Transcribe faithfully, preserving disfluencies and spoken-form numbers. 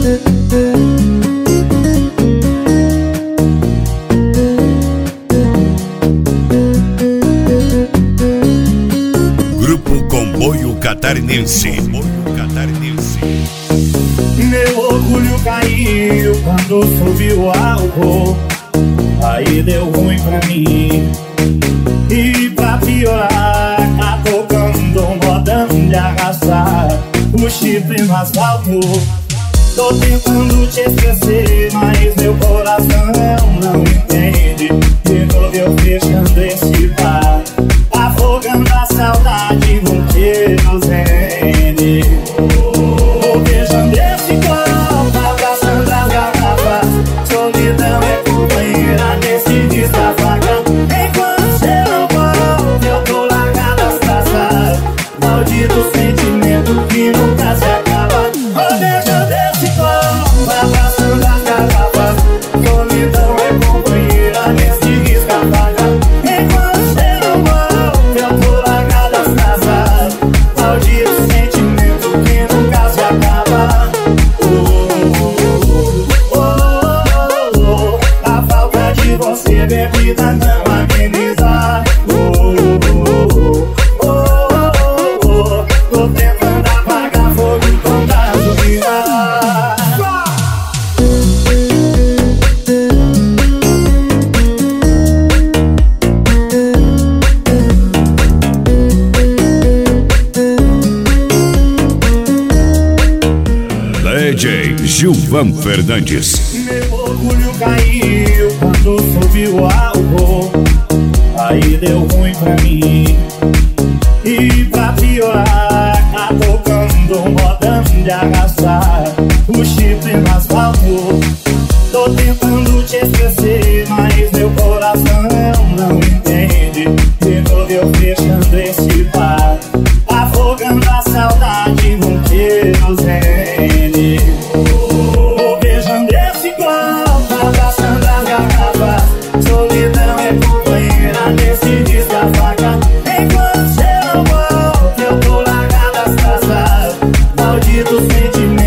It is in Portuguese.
Grupo Comboio Catarinense. Catarinense. Meu orgulho caiu quando subiu o álcool, aí deu ruim pra mim. E pra piorar, tá tocando um modão de arrastar o chifre no asfalto. Tô tentando te esquecer, mas meu coração não entende. De novo eu fechando esse bar, afogando a saudade no querosene. Tô beijando esse copo, abraçando as garrafas. Solidão é companheira nesse descafaca. Enquanto cê não volta, eu tô largado as traças. Maldito sentimento que nunca se acaba. Tô beijando esse copo, abraçando as garrafas. Solidão é companheira nesse descafaca. Enquanto cê não volta, eu tô largado as traças. Maldito sentimento que nunca se acaba. Oh, oh, oh, oh, oh. A falta de você, bebida, não ameniza. Oh, oh, oh, oh, oh. Tô tentando apagar fogo com gasolina. D J Gilvan Fernandes. Meu orgulho caiu quando subiu o álcool, aí deu ruim pra mim. E pra piorar, tá tocando um modão de arrastar o chifre no asfalto. Tô tentando te esquecer, mas meu coração não entende. De novo eu fechando esse bar, afogando a saudade no querosene. Tô beijando esse copo, abraçando as garrafas. Solidão é companheira nesse descafaca. Enquanto cê não volta, eu tô largado as traças. Maldito sentimento